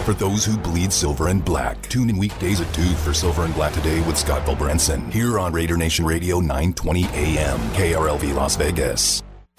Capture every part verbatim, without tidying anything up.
for those who bleed silver and black. Tune in weekdays at two for Silver and Black Today with Scott Gulbransen here on Raider Nation Radio nine twenty A M, K R L V Las Vegas.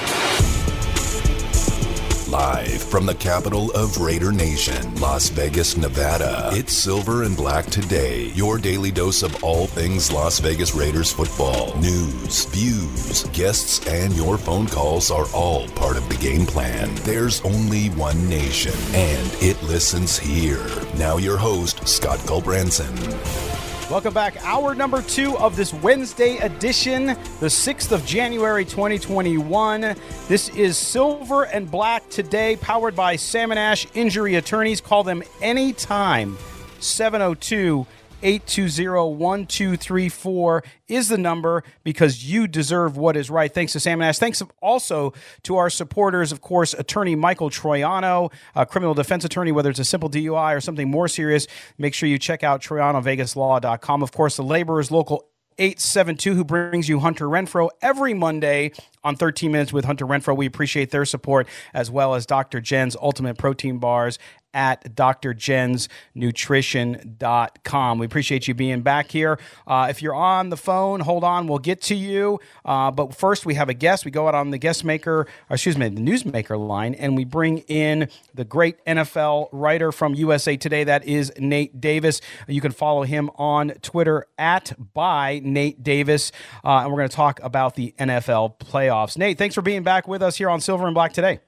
Live from the capital of Raider Nation, Las Vegas, Nevada, it's Silver and Black Today, your daily dose of all things Las Vegas Raiders football. News, views, guests, and your phone calls are all part of the game plan. There's only one nation, and it listens here. Now your host, Scott Gulbransen. Welcome back. Hour number two of this Wednesday edition, the sixth of January, twenty twenty-one. This is Silver and Black Today, powered by Salmon Ash Injury Attorneys. Call them anytime. seven oh two, eight two zero, one two three four is the number, because you deserve what is right. Thanks to Salmon Ash. Thanks also to our supporters, of course, attorney Michael Troiano, a criminal defense attorney, whether it's a simple D U I or something more serious. Make sure you check out Troiano Vegas Law dot com. Of course, the Laborers Local eight seven two, who brings you Hunter Renfro every Monday on thirteen minutes with Hunter Renfro. We appreciate their support, as well as Doctor Jen's Ultimate Protein Bars at D R jens nutrition dot com. We appreciate you being back here. Uh, if you're on the phone, hold on, we'll get to you. Uh, but first, we have a guest. We go out on the guest maker, or excuse me, the newsmaker line, and we bring in the great N F L writer from U S A Today. That is Nate Davis. You can follow him on Twitter at by Nate Davis. Uh, and we're going to talk about the N F L playoffs. Nate, thanks for being back with us here on Silver and Black Today.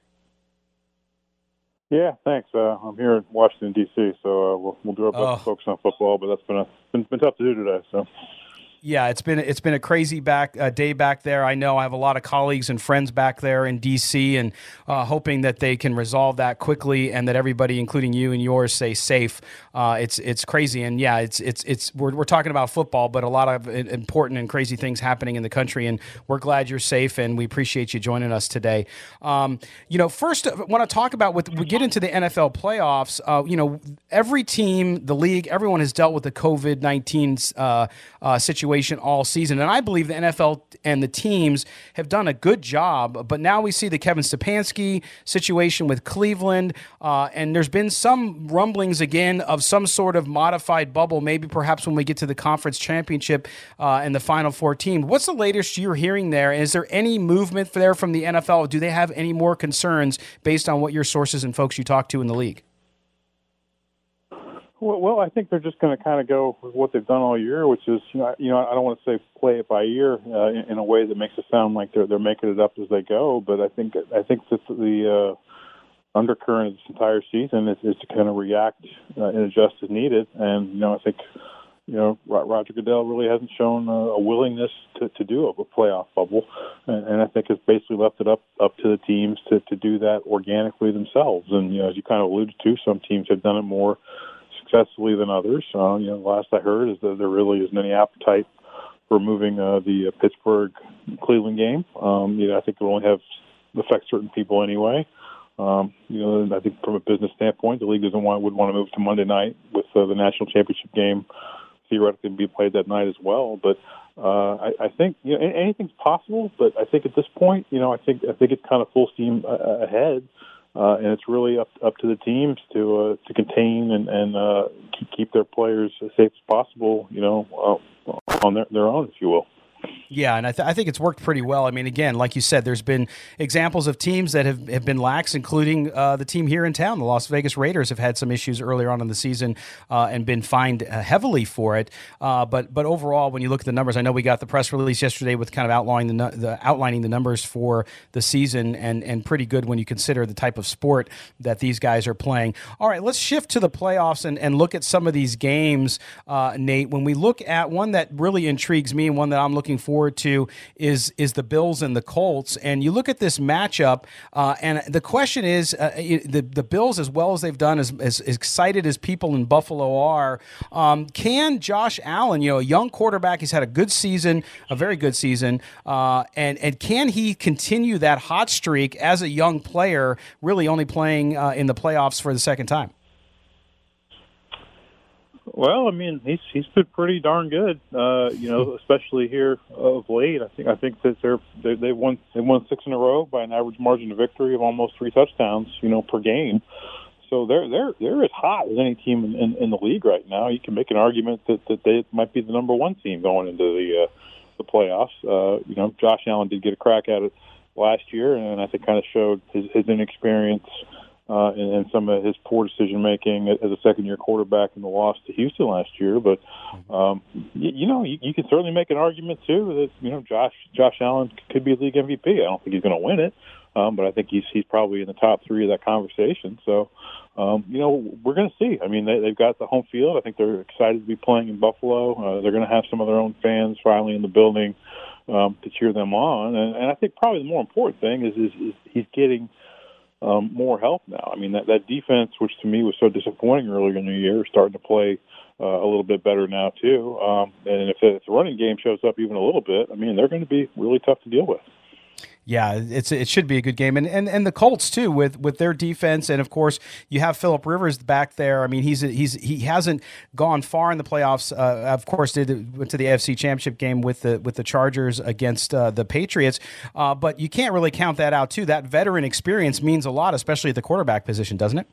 Yeah, thanks. Uh, I'm here in Washington, D C, so uh, we'll, we'll do our best oh. to focus on football, but that's been, a, been been tough to do today. So. Yeah, it's been it's been a crazy back uh, day back there. I know I have a lot of colleagues and friends back there in D C, and uh, hoping that they can resolve that quickly, and that everybody, including you and yours, stay safe. Uh, it's it's crazy, and yeah, it's it's it's we're we're talking about football, but a lot of important and crazy things happening in the country, and we're glad you're safe, and we appreciate you joining us today. Um, you know, first, I want to talk about with we get into the N F L playoffs. Uh, you know, every team, the league, everyone has dealt with the COVID nineteen uh, uh, situation all season. And I believe the N F L and the teams have done a good job, but now we see the Kevin Stefanski situation with Cleveland, uh, and there's been some rumblings again of some sort of modified bubble, maybe perhaps when we get to the conference championship uh, and the Final Four team. What's the latest you're hearing there? Is there any movement there from the N F L? Do they have any more concerns based on what your sources and folks you talk to in the league? Well, well, I think they're just going to kind of go with what they've done all year, which is, you know, you know, I don't want to say play it by ear uh, in, in a way that makes it sound like they're they're making it up as they go. But I think I think that the uh, undercurrent of this entire season is, is to kind of react uh, and adjust as needed. And you know, I think you know Roger Goodell really hasn't shown a, a willingness to, to do a playoff bubble, and, and I think has basically left it up up to the teams to, to do that organically themselves. And you know, as you kind of alluded to, some teams have done it more successfully than others. Uh, you know, the last I heard is that there really isn't any appetite for moving uh, the uh, Pittsburgh-Cleveland game. Um, you know, I think it will only have affect certain people anyway. Um, you know, I think from a business standpoint, the league doesn't want would want to move to Monday night with uh, the national championship game theoretically be played that night as well. But uh, I, I think you know anything's possible. But I think at this point, you know, I think I think it's kind of full steam uh, ahead. Uh, and it's really up up to the teams to uh, to contain and, and uh, keep, keep their players as safe as possible, you know, uh, on their, their own, if you will. Yeah, and I, th- I think it's worked pretty well. I mean, again, like you said, there's been examples of teams that have, have been lax, including uh, the team here in town. The Las Vegas Raiders have had some issues earlier on in the season uh, and been fined uh, heavily for it. Uh, but but overall, when you look at the numbers, I know we got the press release yesterday with kind of outlining the, the outlining the numbers for the season, and and pretty good when you consider the type of sport that these guys are playing. All right, let's shift to the playoffs and, and look at some of these games, uh, Nate. When we look at one that really intrigues me and one that I'm looking forward to is is the Bills and the Colts, and you look at this matchup, uh, and the question is, uh, the the Bills, as well as they've done, as, as excited as people in Buffalo are, um, can Josh Allen, you know, a young quarterback, he's had a good season, a very good season, uh, and and can he continue that hot streak as a young player, really only playing uh, in the playoffs for the second time? Well, I mean, he's he's been pretty darn good, uh, you know, especially here of late. I think I think that they're they they won they won six in a row by an average margin of victory of almost three touchdowns, you know, per game. so they're they're they're as hot as any team in, in, in the league right now. You can make an argument that, that they might be the number one team going into the uh, the playoffs. Uh, you know, Josh Allen did get a crack at it last year, and I think kind of showed his, his inexperience uh, and, and some of his poor decision making as a second year quarterback in the loss to Houston last year. But um, you, you know, you, you can certainly make an argument too that you know Josh Josh Allen could be a league M V P. I don't think he's going to win it. Um, but I think he's he's probably in the top three of that conversation. So, um, you know, we're going to see. I mean, they, they've got the home field. I think they're excited to be playing in Buffalo. Uh, they're going to have some of their own fans finally in the building um, to cheer them on. And, and I think probably the more important thing is, is, is he's getting um, more help now. I mean, that, that defense, which to me was so disappointing earlier in the year, is starting to play uh, a little bit better now, too. Um, and if the, if the running game shows up even a little bit, I mean, they're going to be really tough to deal with. Yeah, it's it should be a good game, and and, and the Colts too with, with their defense, and of course you have Phillip Rivers back there. I mean, he's he's he hasn't gone far in the playoffs. Uh, of course, did went to the A F C Championship game with the with the Chargers against uh, the Patriots, uh, but you can't really count that out too. That veteran experience means a lot, especially at the quarterback position, doesn't it?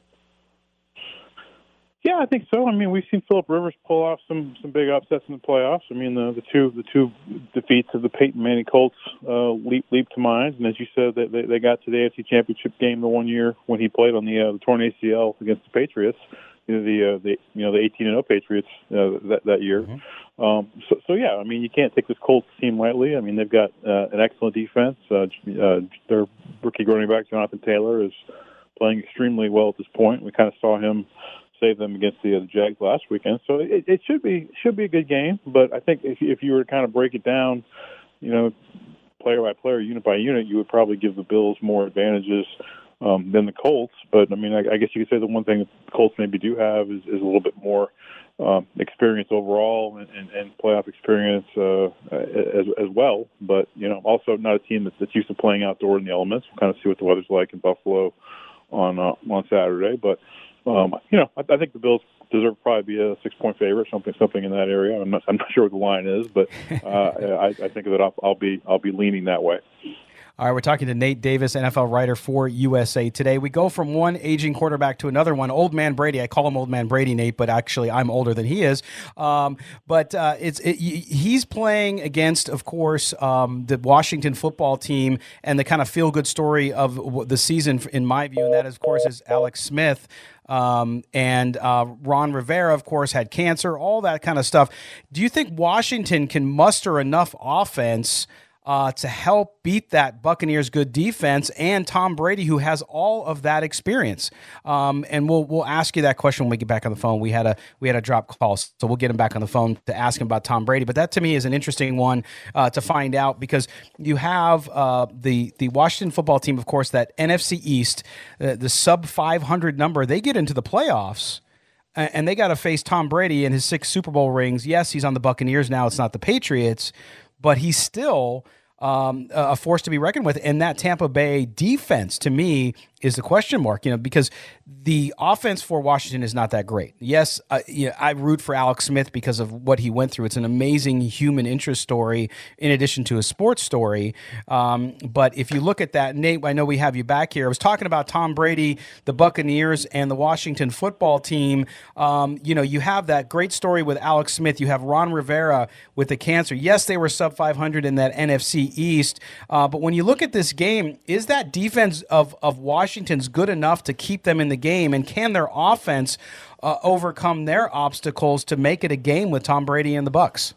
Yeah, I think so. I mean, we've seen Phillip Rivers pull off some, some big upsets in the playoffs. I mean, the the two the two defeats of the Peyton Manning Colts uh, leap leap to mind. And as you said, they they got to the A F C Championship game the one year when he played on the, uh, the torn A C L against the Patriots. You know, the uh, the you know the eighteen and oh Patriots uh, that that year. Mm-hmm. Um, so so yeah, I mean, you can't take this Colts team lightly. I mean, they've got uh, an excellent defense. Uh, uh, their rookie running back Jonathan Taylor is playing extremely well at this point. We kind of saw him save them against the, uh, the Jags last weekend. So it, it should be should be a good game. But I think if if you were to kind of break it down, you know, player by player, unit by unit, you would probably give the Bills more advantages um, than the Colts. But I mean, I, I guess you could say the one thing that the Colts maybe do have is, is a little bit more um, experience overall and, and, and playoff experience uh, as as well. But you know, also not a team that's, that's used to playing outdoor in the elements. We'll kind of see what the weather's like in Buffalo on uh, on Saturday, but. Um, you know, I, I think the Bills deserve to probably be a six-point favorite, something, something in that area. I'm not, I'm not sure what the line is, but uh, I, I think that I'll, I'll be, I'll be leaning that way. All right, we're talking to Nate Davis, N F L writer for U S A Today. We go from one aging quarterback to another one, Old Man Brady. I call him Old Man Brady, Nate, but actually I'm older than he is. Um, but uh, it's it, he's playing against, of course, um, the Washington football team, and the kind of feel-good story of the season, in my view, and that, of course, is Alex Smith. Um, and uh, Ron Rivera, of course, had cancer, all that kind of stuff. Do you think Washington can muster enough offense uh, to help beat that Buccaneers good defense and Tom Brady, who has all of that experience? Um, and we'll we'll ask you that question when we get back on the phone. We had a we had a drop call, so we'll get him back on the phone to ask him about Tom Brady. But that to me is an interesting one uh, to find out, because you have uh, the the Washington football team, of course, that N F C East, uh, the sub five hundred number. They get into the playoffs, and they got to face Tom Brady and his six Super Bowl rings. Yes, he's on the Buccaneers now. It's not the Patriots, but he's still um, a force to be reckoned with. And that Tampa Bay defense, to me, is the question mark, you know, because the offense for Washington is not that great. Yes, uh, you know, I root for Alex Smith because of what he went through. It's an amazing human interest story in addition to a sports story. Um, but if you look at that, Nate, I know we have you back here. I was talking about Tom Brady, the Buccaneers, and the Washington football team. Um, you know, you have that great story with Alex Smith. You have Ron Rivera with the cancer. Yes, they were sub five hundred in that N F C East. Uh, but when you look at this game, is that defense of, of Washington Washington's good enough to keep them in the game, and can their offense uh, overcome their obstacles to make it a game with Tom Brady and the Bucs?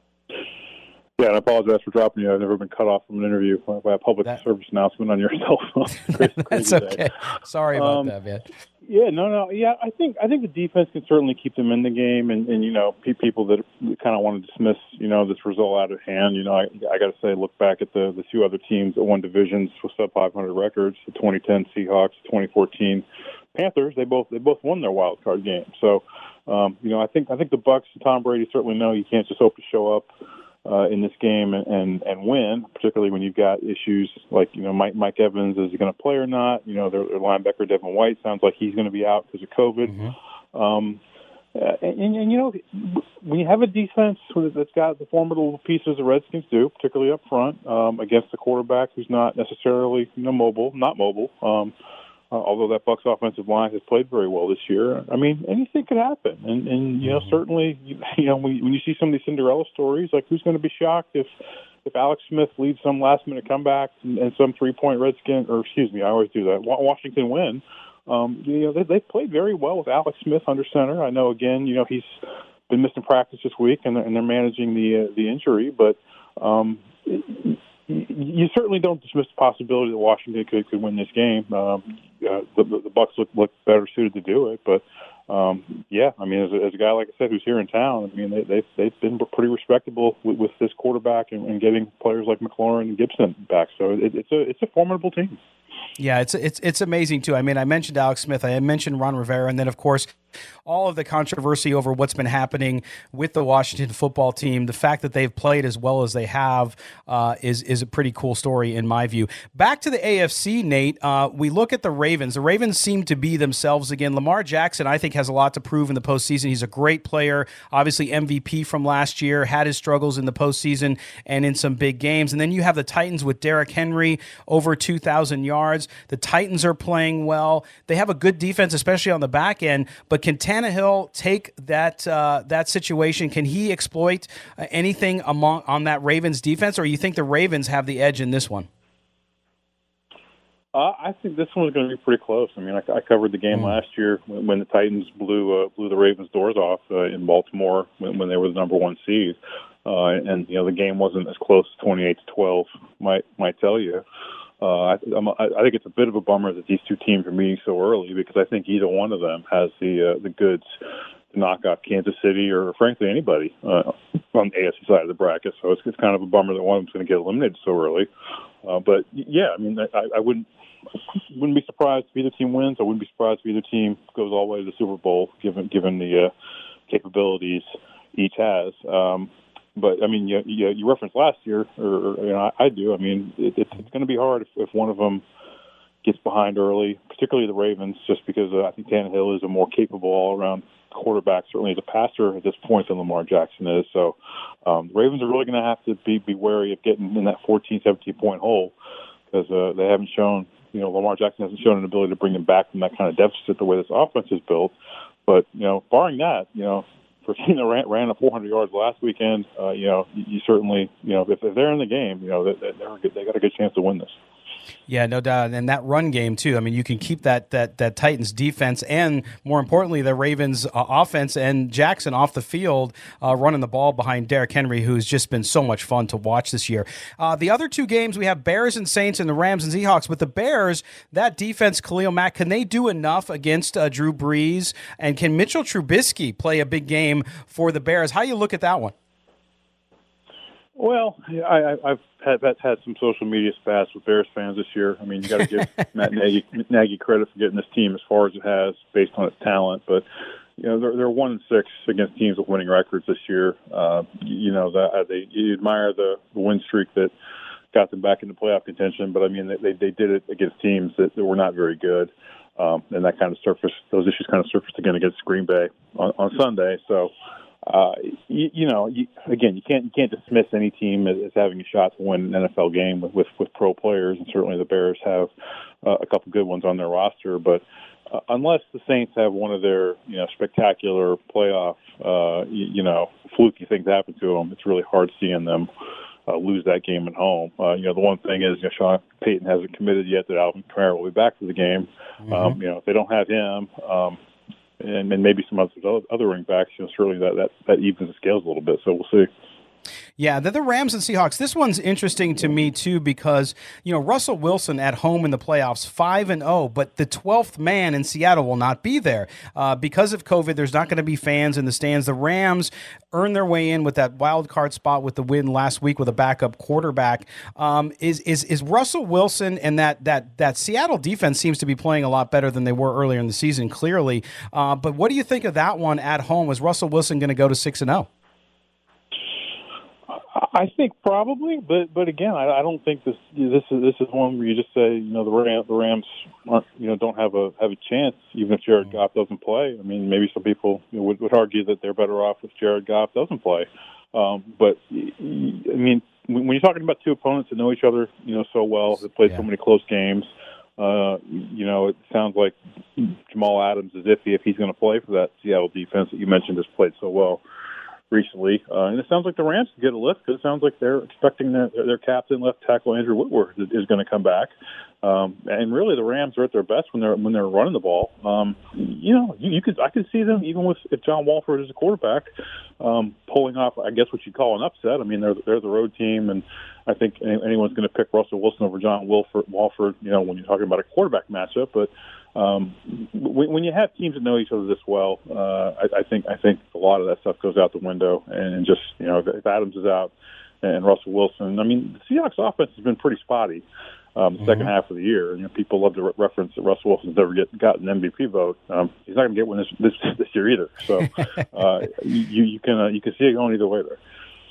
Yeah, and I apologize for dropping you. I've never been cut off from an interview by a public that, service announcement on your cell phone. crazy, That's crazy okay. Day. Sorry about um, that, man. Yeah, no, no. Yeah, I think I think the defense can certainly keep them in the game, and, and you know, pe- people that kind of want to dismiss, you know, this result out of hand. You know, I, I got to say, look back at the the two other teams that won divisions with sub five hundred records: the twenty ten Seahawks, the twenty fourteen Panthers. They both they both won their wild card game. So, um, you know, I think I think the Bucs and Tom Brady certainly know you can't just hope to show up Uh, in this game and, and, and win, particularly when you've got issues like, you know, Mike Mike Evans, is he going to play or not? You know, their, their linebacker, Devin White, sounds like he's going to be out because of COVID. Mm-hmm. Um, and, and, and, you know, when you have a defense that's got the formidable pieces the Redskins do, particularly up front, um, against a quarterback who's not necessarily, you know, mobile, not mobile, um, Uh, although that Bucs offensive line has played very well this year, I mean, anything could happen. And, and you know, mm-hmm. certainly, you, you know, when, when you see some of these Cinderella stories, like who's going to be shocked if if Alex Smith leads some last-minute comeback and, and some three-point Redskin, or excuse me, I always do that, Washington win. Um, you know, they, they've played very well with Alex Smith under center. I know, again, you know, he's been missing practice this week, and they're, and they're managing the uh, the injury, but um, it, you certainly don't dismiss the possibility that Washington could, could win this game. Um, uh, the, the Bucs look, look better suited to do it, but um, yeah, I mean, as a, as a guy like I said who's here in town, I mean, they, they've they've been pretty respectable with, with this quarterback and, and getting players like McLaurin and Gibson back. So it, it's a it's a formidable team. Yeah, it's it's it's amazing too. I mean, I mentioned Alex Smith, I mentioned Ron Rivera, and then of course all of the controversy over what's been happening with the Washington football team. The fact that they've played as well as they have uh, is is a pretty cool story in my view. Back to the A F C, Nate. Uh, we look at the Ravens. The Ravens seem to be themselves again. Lamar Jackson, I think, has a lot to prove in the postseason. He's a great player, obviously M V P from last year. Had his struggles in the postseason and in some big games. And then you have the Titans with Derrick Henry over two thousand yards. The Titans are playing well. They have a good defense, especially on the back end. But can Tannehill take that uh, that situation? Can he exploit uh, anything among on that Ravens defense, or you think the Ravens have the edge in this one? Uh, I think this one's going to be pretty close. I mean, I, I covered the game mm. last year when, when the Titans blew uh, blew the Ravens' doors off uh, in Baltimore when, when they were the number one seed, uh, and you know the game wasn't as close as twenty-eight to twelve. Might might tell you. Uh, I, I'm, I think it's a bit of a bummer that these two teams are meeting so early because I think either one of them has the uh, the goods to knock out Kansas City or, frankly, anybody uh, on the A F C side of the bracket. So it's, it's kind of a bummer that one of them's going to get eliminated so early. Uh, but yeah, I mean, I, I wouldn't wouldn't be surprised if either team wins. I wouldn't be surprised if either team goes all the way to the Super Bowl, given given the uh, capabilities each has. Um, But, I mean, you, you, you referenced last year, or, or you know, I, I do. I mean, it, it's, it's going to be hard if, if one of them gets behind early, particularly the Ravens, just because uh, I think Tannehill is a more capable all-around quarterback, certainly as a passer at this point than Lamar Jackson is. So um, the Ravens are really going to have to be, be wary of getting in that fourteen, seventeen-point hole because uh, they haven't shown, you know, Lamar Jackson hasn't shown an ability to bring them back from that kind of deficit the way this offense is built. But, you know, barring that, you know, for a team that ran, ran a four hundred yards last weekend, uh, you know, you, you certainly, you know, if, if they're in the game, you know, they, they're good, they got a good chance to win this. Yeah, no doubt. And that run game, too. I mean, you can keep that that that Titans defense and, more importantly, the Ravens uh, offense and Jackson off the field uh, running the ball behind Derrick Henry, who's just been so much fun to watch this year. Uh, the other two games, we have Bears and Saints and the Rams and Seahawks. With the Bears, that defense, Khalil Mack, can they do enough against uh, Drew Brees? And can Mitchell Trubisky play a big game for the Bears? How do you look at that one? Well, I, I've had, had some social media spats with Bears fans this year. I mean, you got to give Matt Nagy, Nagy credit for getting this team as far as it has based on its talent. But you know, they're, they're one and six against teams with winning records this year. Uh, you know, that they you admire the, the win streak that got them back into playoff contention. But I mean, they they did it against teams that, that were not very good, um, and that kind of surfaced. Those issues kind of surfaced again against Green Bay on, on Sunday. So. Uh, you, you know, you, again, you can't you can't dismiss any team as, as having a shot to win an N F L game with, with, with pro players, and certainly the Bears have uh, a couple good ones on their roster. But uh, unless the Saints have one of their you know spectacular playoff uh, you, you know fluky things happen to them, it's really hard seeing them uh, lose that game at home. Uh, you know, the one thing is, you know, Sean Payton hasn't committed yet that Alvin Kamara will be back for the game. Mm-hmm. Um, you know, if they don't have him. Um, And, and maybe some other other ring backs, you know, certainly that, that, that evens the scales a little bit. So we'll see. Yeah, the, the Rams and Seahawks. This one's interesting to me too because you know Russell Wilson at home in the playoffs, five and zero, but the twelfth man in Seattle will not be there uh, because of COVID. There's not going to be fans in the stands. The Rams earned their way in with that wild card spot with the win last week with a backup quarterback. Um, is is is Russell Wilson and that that that Seattle defense seems to be playing a lot better than they were earlier in the season, clearly. Uh, but what do you think of that one at home? Is Russell Wilson going to go to six and zero? I think probably, but but again, I, I don't think this this is this is one where you just say you know the Rams the Rams aren't, you know don't have a have a chance even if Jared Goff doesn't play. I mean, maybe some people you know, would would argue that they're better off if Jared Goff doesn't play. Um, but I mean, when you're talking about two opponents that know each other, you know so well, that played yeah. so many close games, Uh, you know, it sounds like Jamal Adams is iffy if he's going to play for that Seattle defense that you mentioned has played so well recently. Uh, and it sounds like the Rams can get a lift because it sounds like they're expecting their, their captain, left tackle Andrew Whitworth, is, is going to come back. Um, and really, the Rams are at their best when they're when they're running the ball. Um, you know, you, you could I could see them even with if John Walford is a quarterback, um, pulling off I guess what you call an upset. I mean, they're they're the road team, and I think anyone's going to pick Russell Wilson over John Wilford, Walford. You know, when you're talking about a quarterback matchup, but um, when, when you have teams that know each other this well, uh, I, I think I think a lot of that stuff goes out the window, and just you know, if Adams is out and Russell Wilson, I mean, the Seahawks offense has been pretty spotty. Um, the mm-hmm. second half of the year, you know, people love to re- reference that Russell Wilson's never get gotten an M V P vote. Um, he's not going to get one this, this this year either. So uh, you you can uh, you can see it going either way there.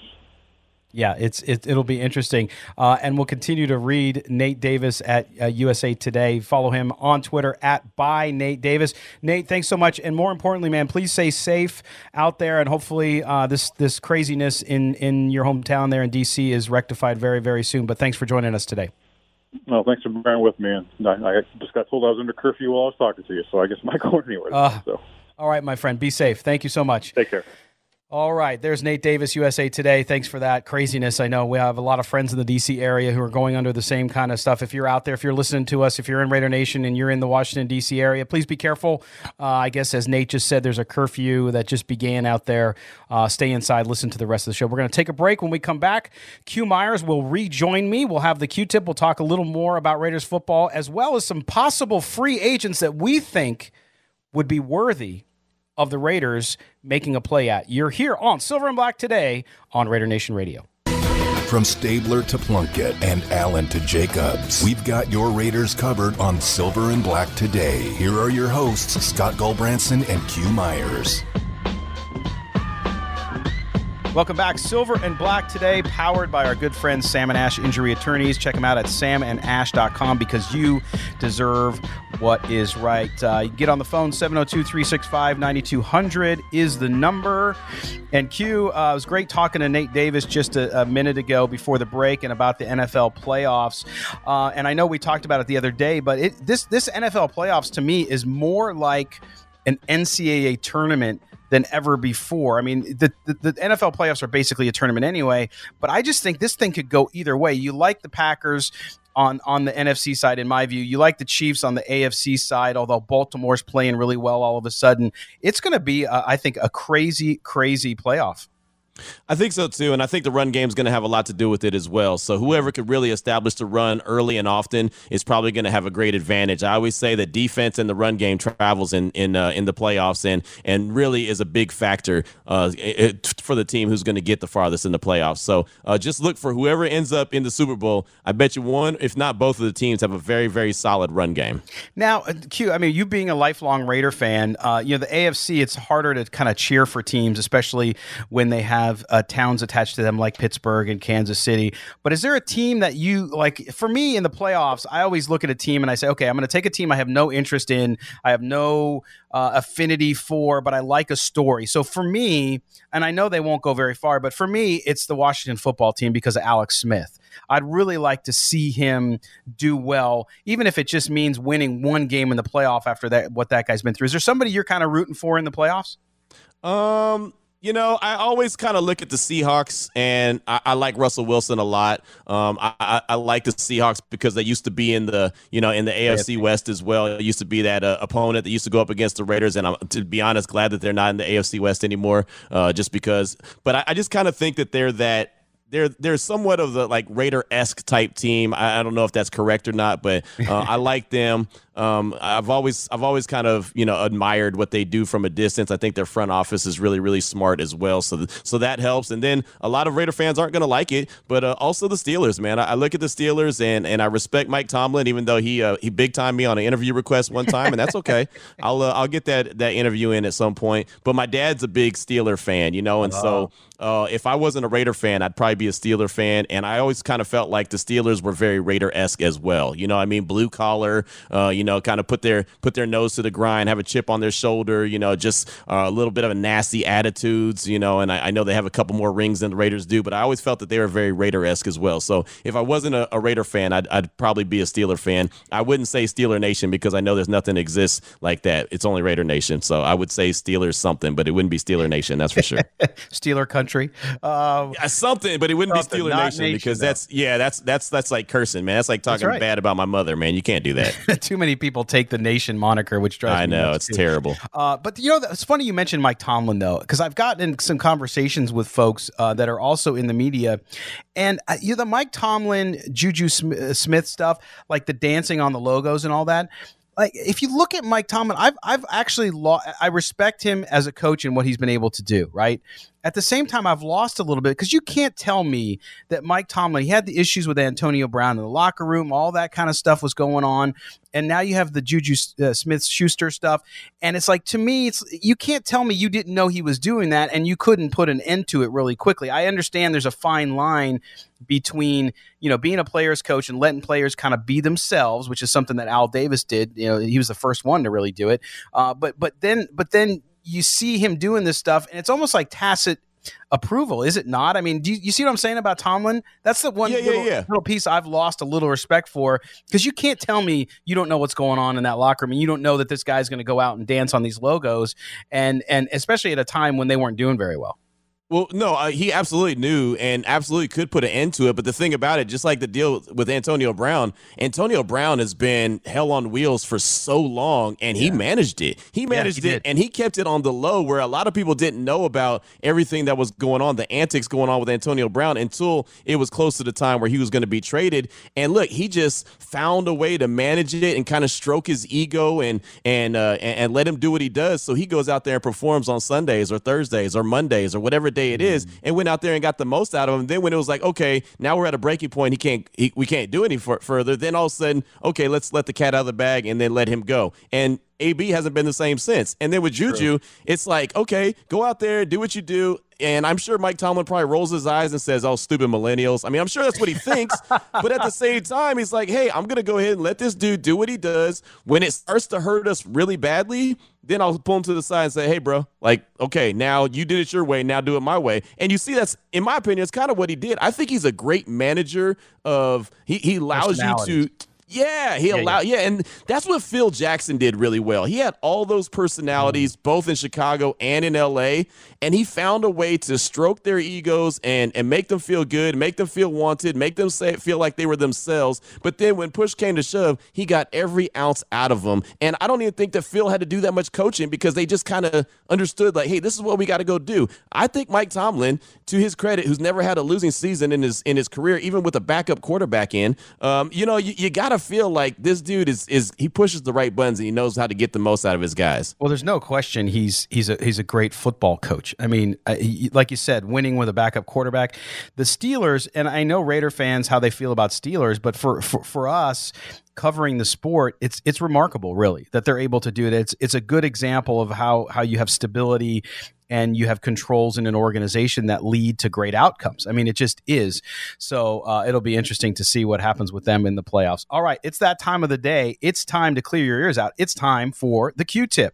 Yeah, it's it, it'll be interesting, uh, and we'll continue to read Nate Davis at uh, U S A Today. Follow him on Twitter at by Nate Davis. Nate, thanks so much, and more importantly, man, please stay safe out there, and hopefully uh, this this craziness in in your hometown there in D C is rectified very very soon. But thanks for joining us today. Well, thanks for bearing with me. And I, I just got told I was under curfew while I was talking to you, so I guess I'm not going anywhere. Uh, so. All right, my friend. Be safe. Thank you so much. Take care. All right, there's Nate Davis, U S A Today. Thanks for that craziness. I know we have a lot of friends in the D C area who are going under the same kind of stuff. If you're out there, if you're listening to us, if you're in Raider Nation and you're in the Washington, D C area, please be careful. Uh, I guess as Nate just said, there's a curfew that just began out there. Uh, stay inside, listen to the rest of the show. We're going to take a break. When we come back, Q Myers will rejoin me. We'll have the Q-tip. We'll talk a little more about Raiders football, as well as some possible free agents that we think would be worthy of the Raiders making a play at. You're here on Silver and Black Today on Raider Nation Radio. From Stabler to Plunkett and Allen to Jacobs, we've got your Raiders covered on Silver and Black Today. Here are your hosts, Scott Gulbranson and Q Myers. Welcome back. Silver and Black Today, powered by our good friends Sam and Ash Injury Attorneys. Check them out at sam and ash dot com because you deserve what is right. Uh, get on the phone, seven oh two, three six five, nine two hundred is the number. And Q, uh, it was great talking to Nate Davis just a, a minute ago before the break and about the N F L playoffs. Uh, and I know we talked about it the other day, but it, this, this N F L playoffs to me is more like an N C double A tournament than ever before. I mean, the, the, the N F L playoffs are basically a tournament anyway, but I just think this thing could go either way. You like the Packers on, on the N F C side, in my view. You like the Chiefs on the A F C side, although Baltimore's playing really well all of a sudden. It's going to be, uh, I think, a crazy, crazy playoff. I think so, too, and I think the run game is going to have a lot to do with it as well. So whoever could really establish the run early and often is probably going to have a great advantage. I always say that defense and the run game travels in in uh, in the playoffs and and really is a big factor uh, it, for the team who's going to get the farthest in the playoffs. So uh, just look for whoever ends up in the Super Bowl. I bet you one, if not both of the teams, have a very, very solid run game. Now, Q, I mean, you being a lifelong Raider fan, uh, you know, the A F C, it's harder to kind of cheer for teams, especially when they have Have uh, towns attached to them like Pittsburgh and Kansas City. But is there a team that you like? For me in the playoffs, I always look at a team and I say, okay, I'm going to take a team I have no interest in, I have no uh, affinity for, but I like a story. So for me, and I know they won't go very far, but for me, it's the Washington football team because of Alex Smith. I'd really like to see him do well, even if it just means winning one game in the playoff after that, what that guy's been through. Is there somebody you're kind of rooting for in the playoffs? Um, You know, I always kind of look at the Seahawks, and I, I like Russell Wilson a lot. Um, I, I, I like the Seahawks because they used to be in the, you know, in the A F C West as well. It used to be that uh, opponent that used to go up against the Raiders, and I'm, to be honest, glad that they're not in the A F C West anymore. Uh, just because, but I, I just kind of think that they're that. They're they're somewhat of the like Raider-esque type team. I, I don't know if that's correct or not, but uh, I like them. Um, I've always I've always kind of you know admired what they do from a distance. I think their front office is really really smart as well. So th- so that helps. And then a lot of Raider fans aren't going to like it, but uh, also the Steelers, man. I, I look at the Steelers and and I respect Mike Tomlin, even though he uh, he big timed me on an interview request one time, and that's okay. I'll uh, I'll get that that interview in at some point. But my dad's a big Steeler fan, you know, and oh. so. Uh, if I wasn't a Raider fan, I'd probably be a Steeler fan, and I always kind of felt like the Steelers were very Raider-esque as well. You know, I mean, blue collar, uh, you know. know, kind of put their put their nose to the grind, have a chip on their shoulder, you know, just uh, a little bit of a nasty attitudes, you know, and I, I know they have a couple more rings than the Raiders do, but I always felt that they were very Raider-esque as well. So if I wasn't a, a Raider fan, I'd, I'd probably be a Steeler fan. I wouldn't say Steeler Nation because I know there's nothing that exists like that. It's only Raider Nation. So I would say Steelers something, but it wouldn't be Steeler Nation, that's for sure. Steeler country. Uh, yeah, something, but it wouldn't be Steeler Nation, nation because though. that's, yeah, that's, that's, that's like cursing, man. That's like talking right. bad about my mother, man. You can't do that. Too many people take the Nation moniker, which drives I me know, nuts it's too. terrible. Uh, but, you know, it's funny you mentioned Mike Tomlin, though, because I've gotten in some conversations with folks uh, that are also in the media. And uh, you know, the Mike Tomlin, Juju Smith stuff, like the dancing on the logos and all that. Like, if you look at Mike Tomlin, I've I've actually lo- I respect him as a coach and what he's been able to do, right? At the same time, I've lost a little bit because you can't tell me that Mike Tomlin, he had the issues with Antonio Brown in the locker room, all that kind of stuff was going on, and now you have the Juju uh, Smith-Schuster stuff, and it's like, to me, it's you can't tell me you didn't know he was doing that and you couldn't put an end to it really quickly. I understand there's a fine line between, you know, being a player's coach and letting players kind of be themselves, which is something that Al Davis did. You know, he was the first one to really do it. Uh, but but then but then you see him doing this stuff, and it's almost like tacit approval, is it not? I mean, do you, you see what I'm saying about Tomlin? That's the one yeah, little, yeah, yeah. little piece I've lost a little respect for, because you can't tell me you don't know what's going on in that locker room, and you don't know that this guy's going to go out and dance on these logos, and and especially at a time when they weren't doing very well. Well, no, uh, he absolutely knew and absolutely could put an end to it. But the thing about it, just like the deal with Antonio Brown, Antonio Brown has been hell on wheels for so long, and yeah. he managed it. He managed yeah, he it, did. and he kept it on the low where a lot of people didn't know about everything that was going on, the antics going on with Antonio Brown, until it was close to the time where he was going to be traded. And look, he just found a way to manage it and kind of stroke his ego and and uh, and, and let him do what he does. So he goes out there and performs on Sundays or Thursdays or Mondays or whatever day it is, and went out there and got the most out of him. Then when it was like, okay, now we're at a breaking point, he can't, he, we can't do any f- further. Then all of a sudden, okay, let's let the cat out of the bag and then let him go. And A B hasn't been the same since. And then with Juju, True. it's like, okay, go out there, do what you do. And I'm sure Mike Tomlin probably rolls his eyes and says, oh, stupid millennials. I mean, I'm sure that's what he thinks. But at the same time, he's like, hey, I'm going to go ahead and let this dude do what he does. When it starts to hurt us really badly, then I'll pull him to the side and say, hey, bro, like, okay, now you did it your way. Now do it my way. And you see, that's, in my opinion, it's kind of what he did. I think he's a great manager of, he, he allows you to. Yeah, he yeah, allowed. Yeah. yeah, and that's what Phil Jackson did really well. He had all those personalities, mm. both in Chicago and in L A, and he found a way to stroke their egos and and make them feel good, make them feel wanted, make them say feel like they were themselves. But then when push came to shove, he got every ounce out of them. And I don't even think that Phil had to do that much coaching, because they just kind of understood, like, hey, this is what we got to go do. I think Mike Tomlin, to his credit, who's never had a losing season in his in his career, even with a backup quarterback in, um, you know, you, you got to feel like this dude is is he pushes the right buttons and he knows how to get the most out of his guys. Well, there's no question he's he's a he's a great football coach. I mean, uh, he, like you said, winning with a backup quarterback. The Steelers, and I know Raider fans how they feel about Steelers, but for for, for us covering the sport, it's it's remarkable, really, that they're able to do it. It's it's a good example of how how you have stability and you have controls in an organization that lead to great outcomes. I mean, it just is. So uh, it'll be interesting to see what happens with them in the playoffs. All right, it's that time of the day. It's time to clear your ears out. It's time for the Q-Tip.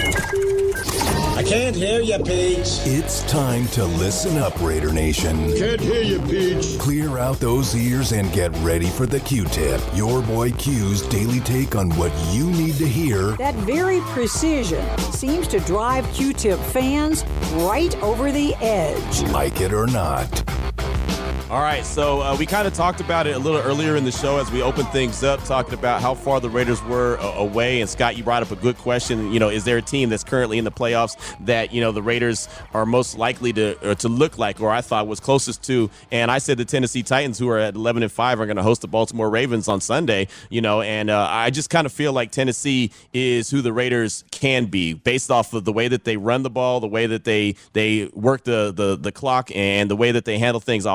I can't hear you, Peach. It's time to listen up, Raider Nation. Can't hear you, Peach. Clear out those ears and get ready for the Q-Tip, your boy Q's daily take on what you need to hear. That very precision seems to drive Q-Tip fans right over the edge. Like it or not. All right, so uh, we kind of talked about it a little earlier in the show as we opened things up, talking about how far the Raiders were uh, away. And Scott, you brought up a good question. You know, is there a team that's currently in the playoffs that, you know, the Raiders are most likely to or to look like, or I thought was closest to? And I said the Tennessee Titans, who are at eleven and five, are going to host the Baltimore Ravens on Sunday. You know, and uh, I just kind of feel like Tennessee is who the Raiders can be based off of the way that they run the ball, the way that they they work the the the clock, and the way that they handle things offensively.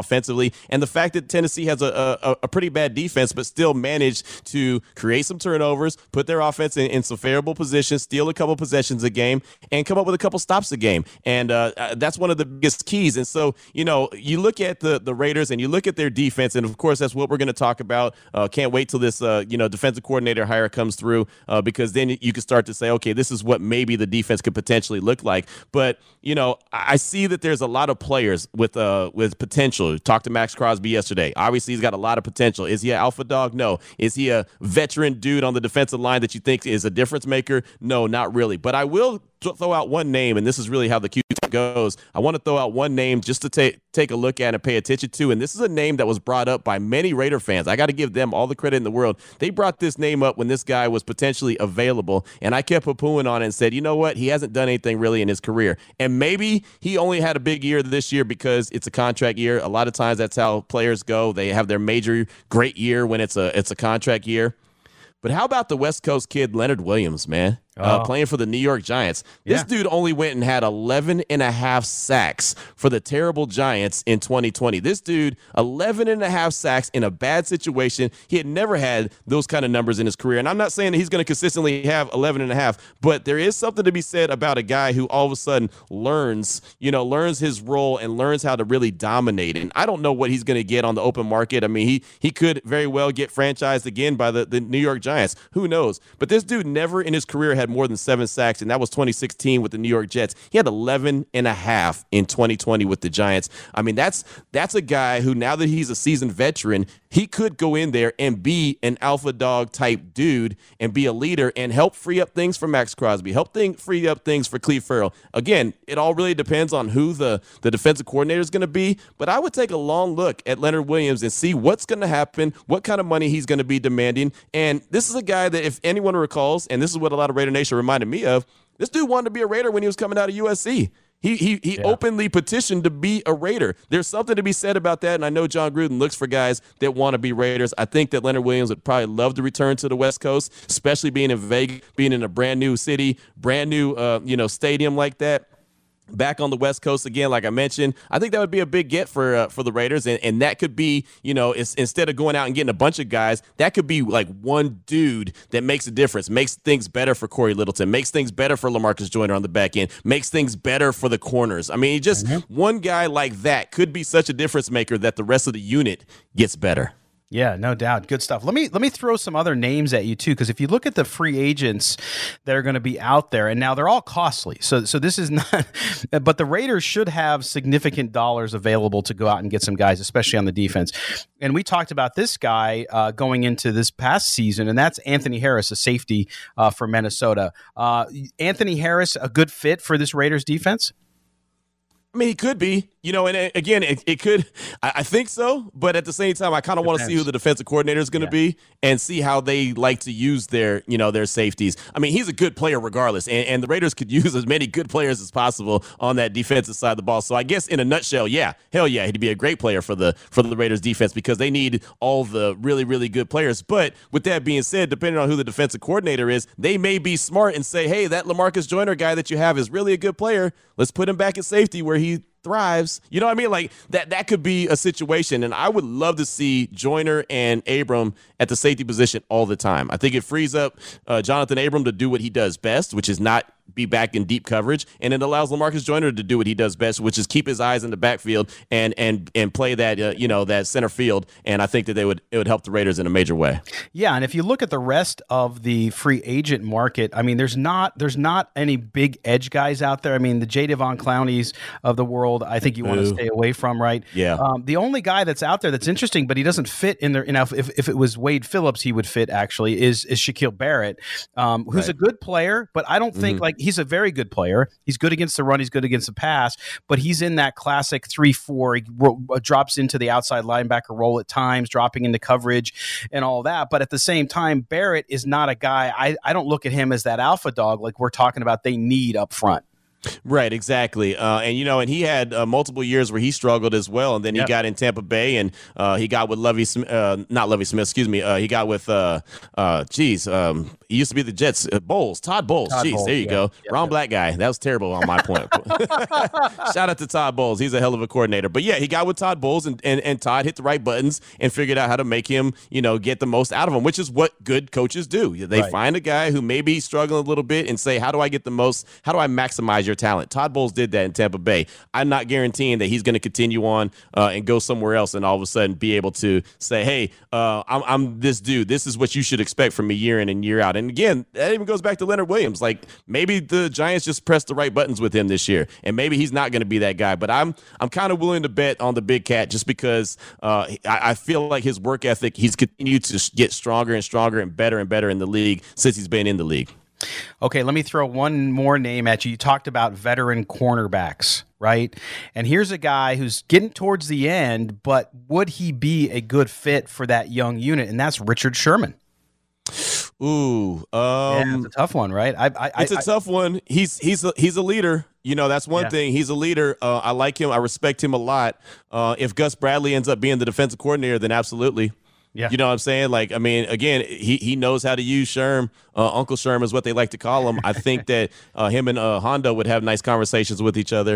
defensively, and the fact that Tennessee has a, a, a pretty bad defense but still managed to create some turnovers, put their offense in, in some favorable positions, steal a couple possessions a game, and come up with a couple stops a game. And uh, that's one of the biggest keys. And so, you know, you look at the, the Raiders and you look at their defense, and of course, that's what we're going to talk about. Uh, can't wait till this, uh, you know, defensive coordinator hire comes through, uh, because then you can start to say, okay, this is what maybe the defense could potentially look like. But, you know, I see that there's a lot of players with uh, with potential. Talked to Max Crosby yesterday. Obviously, he's got a lot of potential. Is he an alpha dog? No. Is he a veteran dude on the defensive line that you think is a difference maker? No, not really. But I will throw out one name, and this is really how the Q-tip goes. I want to throw out one name just to take take a look at and pay attention to, and this is a name that was brought up by many Raider fans. I got to give them all the credit in the world. They brought this name up when this guy was potentially available, and I kept poo-pooing on it and said, you know what, he hasn't done anything really in his career, and maybe he only had a big year this year because it's a contract year. A lot of times that's how players go. They have their major great year when it's a it's a contract year. But how about the West Coast kid, Leonard Williams, man? Uh, oh. Playing for the New York Giants. This yeah. dude only went and had eleven and a half sacks for the terrible Giants in twenty twenty. This dude, eleven and a half sacks in a bad situation. He had never had those kind of numbers in his career. And I'm not saying that he's going to consistently have eleven and a half, but there is something to be said about a guy who all of a sudden learns, you know, learns his role and learns how to really dominate. And I don't know what he's going to get on the open market. I mean, he he could very well get franchised again by the, the New York Giants. Who knows? But this dude never in his career had more than seven sacks, and that was twenty sixteen with the New York Jets. He had eleven and a half in twenty twenty with the Giants. I mean, that's that's a guy who, now that he's a seasoned veteran, he could go in there and be an alpha dog type dude and be a leader and help free up things for Max Crosby, help thing, free up things for Cleve Farrell. Again, it all really depends on who the, the defensive coordinator is going to be, but I would take a long look at Leonard Williams and see what's going to happen, what kind of money he's going to be demanding. And this is a guy that, if anyone recalls, and this is what a lot of Raider Nation reminded me of, this dude wanted to be a Raider when he was coming out of U S C. He he he yeah. openly petitioned to be a Raider. There's something to be said about that, and I know John Gruden looks for guys that want to be Raiders. I think that Leonard Williams would probably love to return to the West Coast, especially being in Vegas, being in a brand new city, brand new uh, you know stadium like that. Back on the West Coast again, like I mentioned, I think that would be a big get for uh, for the Raiders, and, and that could be, you know, it's, instead of going out and getting a bunch of guys, that could be like one dude that makes a difference, makes things better for Corey Littleton, makes things better for LaMarcus Joyner on the back end, makes things better for the corners. I mean, just mm-hmm. one guy like that could be such a difference maker that the rest of the unit gets better. Yeah, no doubt. Good stuff. Let me let me throw some other names at you too, because if you look at the free agents that are going to be out there, and now they're all costly. So so this is not, but the Raiders should have significant dollars available to go out and get some guys, especially on the defense. And we talked about this guy uh, going into this past season, and that's Anthony Harris, a safety uh, for Minnesota. Uh, Anthony Harris, a good fit for this Raiders defense? I mean, he could be, you know, and again, it, it could, I, I think so, but at the same time, I kind of want to see who the defensive coordinator is going to yeah. be and see how they like to use their, you know, their safeties. I mean, he's a good player regardless, and, and the Raiders could use as many good players as possible on that defensive side of the ball. So I guess in a nutshell, yeah, hell yeah, he'd be a great player for the for the Raiders defense because they need all the really, really good players. But with that being said, depending on who the defensive coordinator is, they may be smart and say, hey, that LaMarcus Joyner guy that you have is really a good player. Let's put him back at safety where he thrives. You know what I mean? Like that that could be a situation, and I would love to see Joyner and Abram at the safety position all the time. I think it frees up uh, Jonathan Abram to do what he does best, which is not be back in deep coverage, and it allows LaMarcus Joyner to do what he does best, which is keep his eyes in the backfield and and and play that uh, you know that center field. And I think that they would it would help the Raiders in a major way. Yeah, and if you look at the rest of the free agent market, I mean, there's not there's not any big edge guys out there. I mean, the J. Devon Clowneys of the world, I think you want to stay away from, right? Yeah. Um, the only guy that's out there that's interesting, but he doesn't fit in there. You know, if if it was Wade Phillips, he would fit actually. Is is Shaquille Barrett, um, who's right. a good player, but I don't think mm-hmm. like. He's a very good player. He's good against the run. He's good against the pass, but he's in that classic three four. He ro- drops into the outside linebacker role at times, dropping into coverage and all that. But at the same time, Barrett is not a guy. I, I don't look at him as that alpha dog like we're talking about they need up front. Right, exactly. Uh, and, you know, and he had uh, multiple years where he struggled as well. And then yep. he got in Tampa Bay and uh, he got with Lovie, uh, not Lovie Smith, excuse me. Uh, he got with, uh, uh, geez, um, he used to be the Jets, uh, Bowles, Todd Bowles. Todd Jeez, Bowles, there you yeah. go. Yep, Wrong yep. black guy. That was terrible on my point. Shout out to Todd Bowles. He's a hell of a coordinator. But, yeah, he got with Todd Bowles and, and, and Todd hit the right buttons and figured out how to make him, you know, get the most out of him, which is what good coaches do. They right. find a guy who may be struggling a little bit and say, how do I get the most, how do I maximize your talent? Todd Bowles did that in Tampa Bay. I'm not guaranteeing that he's going to continue on uh, and go somewhere else and all of a sudden be able to say, hey, uh, I'm, I'm this dude. This is what you should expect from me year in and year out. And again, that even goes back to Leonard Williams. Like maybe the Giants just pressed the right buttons with him this year, and maybe he's not going to be that guy. But I'm I'm kind of willing to bet on the Big Cat just because uh, I, I feel like his work ethic, he's continued to get stronger and stronger and better and better in the league since he's been in the league. Okay, let me throw one more name at you. You talked about veteran cornerbacks, right? And here's a guy who's getting towards the end, but would he be a good fit for that young unit? And that's Richard Sherman. Ooh, um, yeah, it's a tough one, right? I, I, it's a I, tough one. He's he's a, he's a leader. You know, that's one yeah. thing. He's a leader. Uh, I like him. I respect him a lot. Uh, if Gus Bradley ends up being the defensive coordinator, then absolutely. Yeah. You know what I'm saying? Like, I mean, again, he, he knows how to use Sherm. Uh, Uncle Sherm is what they like to call him. I think that uh, him and uh, Honda would have nice conversations with each other.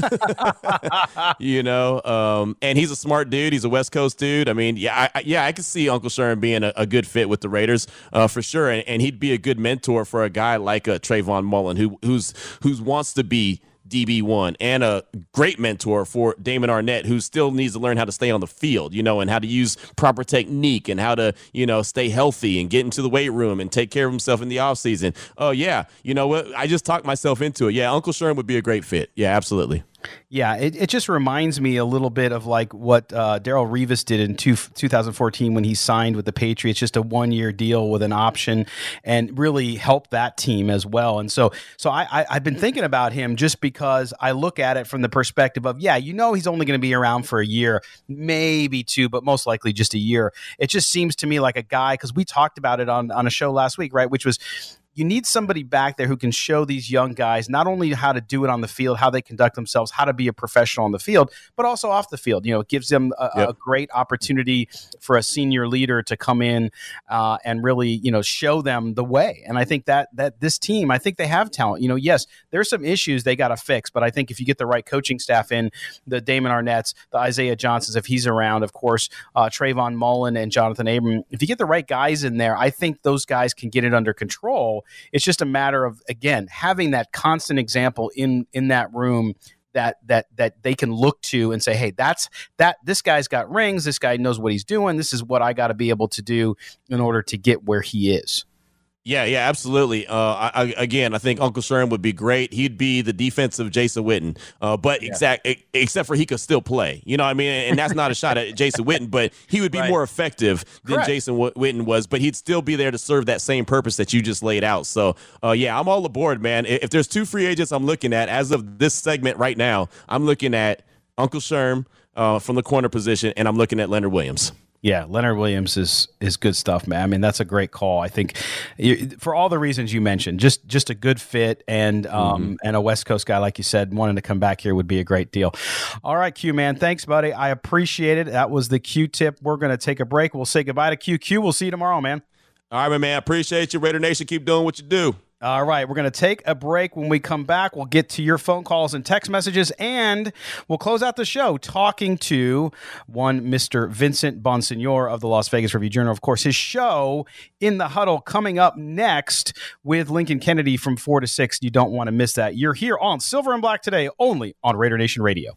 you know, um, and he's a smart dude. He's a West Coast dude. I mean, yeah, I, yeah, I could see Uncle Sherm being a, a good fit with the Raiders uh, for sure. And, and he'd be a good mentor for a guy like uh, Trayvon Mullen, who who's who's wants to be D B one, and a great mentor for Damon Arnett, who still needs to learn how to stay on the field, you know, and how to use proper technique and how to, you know, stay healthy and get into the weight room and take care of himself in the offseason. Oh, yeah. You know what? I just talked myself into it. Yeah, Uncle Sherm would be a great fit. Yeah, absolutely. Yeah, it, it just reminds me a little bit of like what uh, Darrelle Revis did in two, two thousand fourteen when he signed with the Patriots, just a one-year deal with an option, and really helped that team as well. And so so I, I, I've been thinking about him just because I look at it from the perspective of, yeah, you know he's only going to be around for a year, maybe two, but most likely just a year. It just seems to me like a guy, because we talked about it on, on a show last week, right, which was you need somebody back there who can show these young guys not only how to do it on the field, how they conduct themselves, how to be a professional on the field, but also off the field. You know, it gives them a, yep. a great opportunity for a senior leader to come in uh, and really, you know, show them the way. And I think that that this team, I think they have talent. You know, yes, there's some issues they got to fix, but I think if you get the right coaching staff in, the Damon Arnett's, the Isaiah Johnsons, if he's around, of course, uh, Trayvon Mullen and Jonathan Abram, if you get the right guys in there, I think those guys can get it under control. It's just a matter of, again, having that constant example in, in that room that that that they can look to and say, hey, that's that this guy's got rings. This guy knows what he's doing. This is what I got to be able to do in order to get where he is. Yeah, yeah, absolutely. Uh, I, I, again, I think Uncle Sherm would be great. He'd be the defensive Jason Witten, uh, but yeah. exact except for he could still play. You know what I mean? And that's not a shot at Jason Witten, but he would be right. more effective than Correct. Jason Witten was, but he'd still be there to serve that same purpose that you just laid out. So, uh, yeah, I'm all aboard, man. If there's two free agents I'm looking at, as of this segment right now, I'm looking at Uncle Sherm uh, from the corner position, and I'm looking at Leonard Williams. Yeah, Leonard Williams is is good stuff, man. I mean, that's a great call. I think for all the reasons you mentioned, just just a good fit, and um mm-hmm. and a West Coast guy, like you said, wanting to come back here would be a great deal. All right, Q, man. Thanks, buddy. I appreciate it. That was the Q tip. We're going to take a break. We'll say goodbye to Q. Q, we'll see you tomorrow, man. All right, my man. Appreciate you. Raider Nation, keep doing what you do. All right, we're going to take a break. When we come back, we'll get to your phone calls and text messages, and we'll close out the show talking to one Mister Vincent Bonsignore of the Las Vegas Review-Journal. Of course, his show, In the Huddle, coming up next with Lincoln Kennedy from four to six. You don't want to miss that. You're here on Silver and Black today, only on Raider Nation Radio.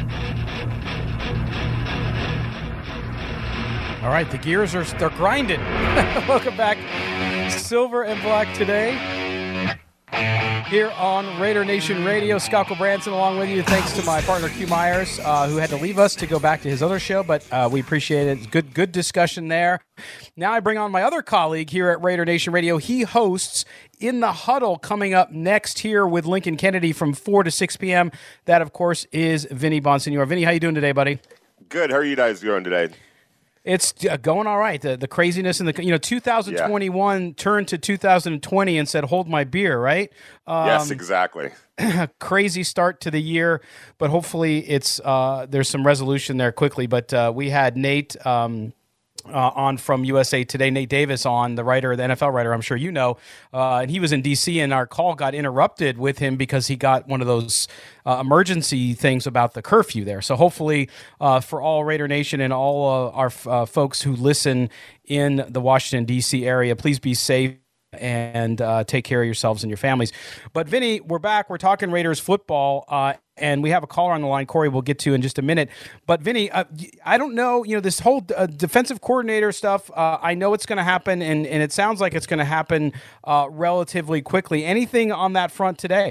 All right, the gears are they're grinding. Welcome back. Silver and Black today. Here on Raider Nation Radio, Scott Branson along with you. Thanks to my partner Q Myers, uh, who had to leave us to go back to his other show, but uh, we appreciate it. Good, good discussion there. Now I bring on my other colleague here at Raider Nation Radio. He hosts In the Huddle coming up next here with Lincoln Kennedy from four to six p.m. That, of course, is Vinny Bonsignore. Vinny, how you doing today, buddy? Good. How are you guys doing today? It's uh, going all right. The the craziness in the you know two thousand twenty-one yeah. turned to two thousand twenty and said, "Hold my beer," right? Um, yes, exactly. Crazy start to the year, but hopefully it's uh, there's some resolution there quickly. But uh, we had Nate. Um, Uh, on from U S A Today, Nate Davis on, the writer, the N F L writer, I'm sure you know, uh, and he was in D C and our call got interrupted with him because he got one of those uh, emergency things about the curfew there. So hopefully uh, for all Raider Nation and all uh, our uh, folks who listen in the Washington, D C area, please be safe and uh, take care of yourselves and your families. But Vinny, we're back. We're talking Raiders football, uh, and we have a caller on the line. Corey, we'll get to in just a minute. But Vinny, uh, I don't know, you know, this whole uh, defensive coordinator stuff, uh, I know it's going to happen, and, and it sounds like it's going to happen uh, relatively quickly. Anything on that front today?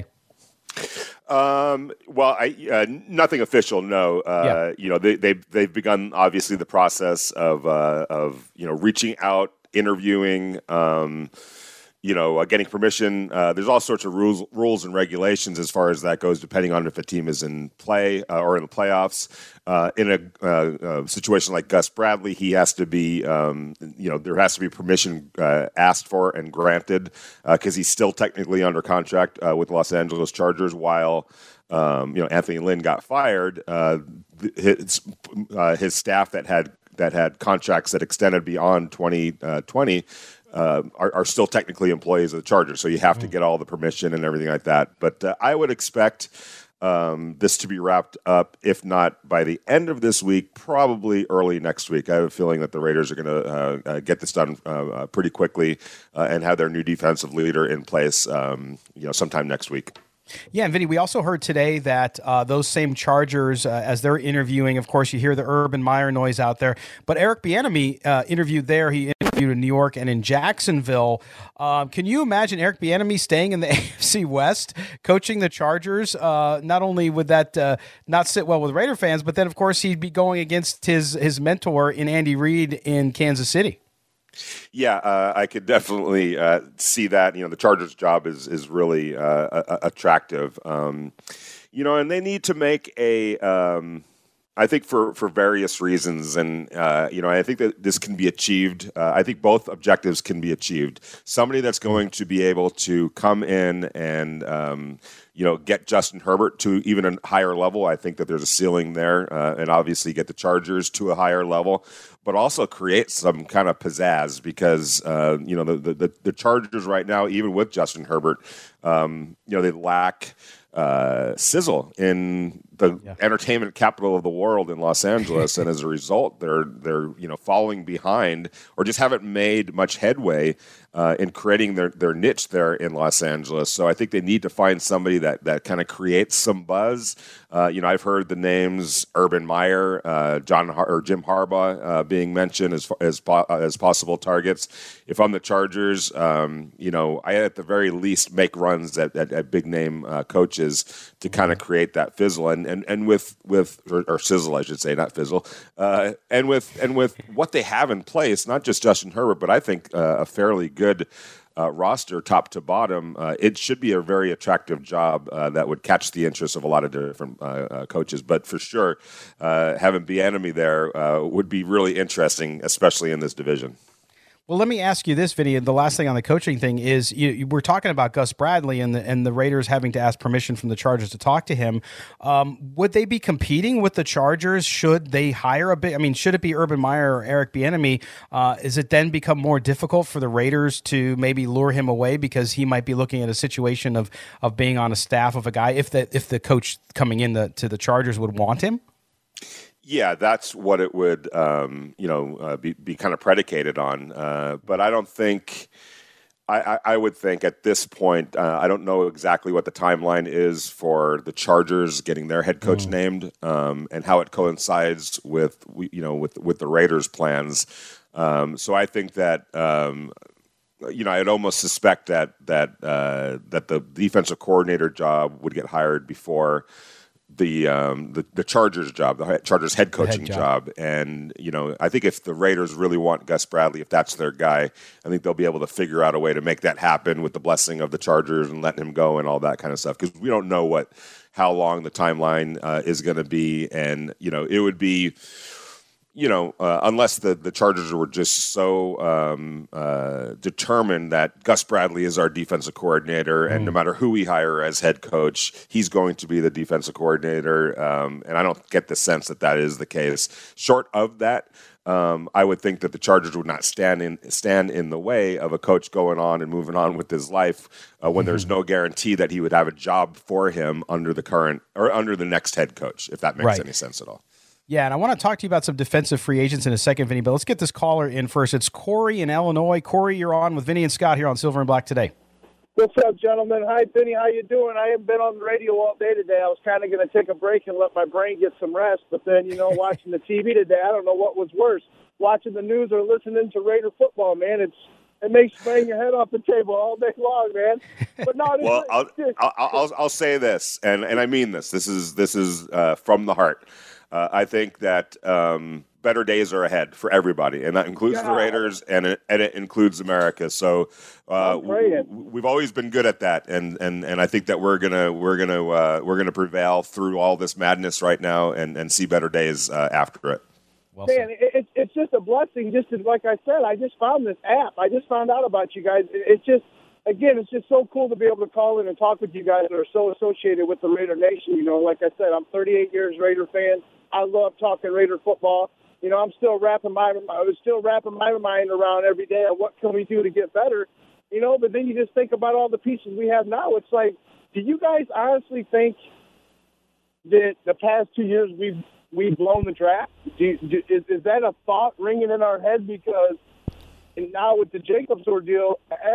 Um, well, I, uh, nothing official. No, uh, yeah. you know, they, they've, they've begun obviously the process of, uh, of, you know, reaching out, interviewing, um, you know, uh, getting permission. Uh, there's all sorts of rules, rules and regulations as far as that goes, depending on if a team is in play uh, or in the playoffs. Uh, in a uh, uh, situation like Gus Bradley, he has to be, um, you know, there has to be permission uh, asked for and granted because uh, he's still technically under contract uh, with Los Angeles Chargers. While um, you know, Anthony Lynn got fired, uh, his uh, his staff that had that had contracts that extended beyond twenty twenty. Uh, are, are still technically employees of the Chargers, so you have to get all the permission and everything like that. But uh, I would expect um, this to be wrapped up, if not by the end of this week, probably early next week. I have a feeling that the Raiders are going to uh, uh, get this done uh, uh, pretty quickly uh, and have their new defensive leader in place, um, you know, sometime next week. Yeah, and Vinny, we also heard today that uh, those same Chargers, uh, as they're interviewing, of course, you hear the Urban Meyer noise out there, but Eric Bieniemy uh, interviewed there. He interviewed in New York and in Jacksonville. Uh, can you imagine Eric Bieniemy staying in the A F C West, coaching the Chargers? Uh, not only would that uh, not sit well with Raider fans, but then, of course, he'd be going against his, his mentor in Andy Reid in Kansas City. Yeah, uh, I could definitely uh, see that. You know, the Chargers' job is is really uh, a- attractive. Um, you know, and they need to make a. Um, I think for, for various reasons, and uh, you know, I think that this can be achieved. Uh, I think both objectives can be achieved. Somebody that's going to be able to come in and um, you know, get Justin Herbert to even a higher level. I think that there's a ceiling there, uh, and obviously get the Chargers to a higher level, but also create some kind of pizzazz because uh, you know the, the the Chargers right now, even with Justin Herbert, um, you know, they lack uh, sizzle in the yeah. entertainment capital of the world in Los Angeles, and as a result, they're they're you know falling behind or just haven't made much headway uh, in creating their, their niche there in Los Angeles. So I think they need to find somebody that that kind of creates some buzz. Uh, you know, I've heard the names Urban Meyer, uh, John Har- or Jim Harbaugh uh, being mentioned as as po- as possible targets. If I'm the Chargers, um, you know, I at the very least make runs at, at, at big name uh, coaches to kind of create that fizzle and. And and with with or, or sizzle, I should say, not fizzle. Uh, and with and with what they have in place, not just Justin Herbert, but I think uh, a fairly good uh, roster, top to bottom. Uh, it should be a very attractive job uh, that would catch the interest of a lot of different uh, uh, coaches. But for sure, uh, having Bieniemy there uh, would be really interesting, especially in this division. Well, let me ask you this, Vinny. The last thing on the coaching thing is you, you, we're talking about Gus Bradley and the, and the Raiders having to ask permission from the Chargers to talk to him. Um, would they be competing with the Chargers? Should they hire a big? I mean, should it be Urban Meyer or Eric Bieniemy? Uh, is it then become more difficult for the Raiders to maybe lure him away because he might be looking at a situation of of being on a staff of a guy if the if the coach coming in the, to the Chargers would want him? Yeah, that's what it would, um, you know, uh, be, be kind of predicated on. Uh, but I don't think, I, I, I would think at this point, uh, I don't know exactly what the timeline is for the Chargers getting their head coach mm. named um, and how it coincides with, you know, with with the Raiders' plans. Um, so I think that. Um, You know, I'd almost suspect that that uh, that the defensive coordinator job would get hired before the um, the, the Chargers job, the Chargers head coaching head job. job. And, you know, I think if the Raiders really want Gus Bradley, if that's their guy, I think they'll be able to figure out a way to make that happen with the blessing of the Chargers and letting him go and all that kind of stuff. Because we don't know what how long the timeline uh, is going to be. And, you know, it would be, you know, uh, unless the, the Chargers were just so um, uh, determined that Gus Bradley is our defensive coordinator, and mm. no matter who we hire as head coach, he's going to be the defensive coordinator. Um, and I don't get the sense that that is the case. Short of that, um, I would think that the Chargers would not stand in stand in the way of a coach going on and moving on with his life uh, when mm-hmm. there's no guarantee that he would have a job for him under the current or under the next head coach, if that makes right. any sense at all. Yeah, and I want to talk to you about some defensive free agents in a second, Vinny, but let's get this caller in first. It's Corey in Illinois. Corey, you're on with Vinny and Scott here on Silver and Black today. What's up, gentlemen? Hi, Vinny. How you doing? I haven't been on the radio all day today. I was kind of going to take a break and let my brain get some rest, but then, you know, watching the T V today, I don't know what was worse, watching the news or listening to Raider football, man. It's It makes you bang your head off the table all day long, man. But no, well, I'll, I'll, I'll, I'll say this, and, and I mean this. This is, this is uh, from the heart. Uh, I think that um, better days are ahead for everybody, and that includes yeah. the Raiders, and it, and it includes America. So uh, w- we've always been good at that, and, and, and I think that we're gonna we're gonna uh, we're gonna prevail through all this madness right now, and, and see better days uh, after it. Well, Man, it, it's it's just a blessing. Just as, like I said, I just found this app. I just found out about you guys. It, it's just. Again, it's just so cool to be able to call in and talk with you guys that are so associated with the Raider Nation. You know, like I said, I'm thirty-eight years Raider fan. I love talking Raider football. You know, I'm still wrapping my I was still wrapping my mind around every day of what can we do to get better. You know, but then you just think about all the pieces we have now. It's like, do you guys honestly think that the past two years we've we've blown the draft? Do, do, is, is that a thought ringing in our head? Because and now with the Jacobs ordeal,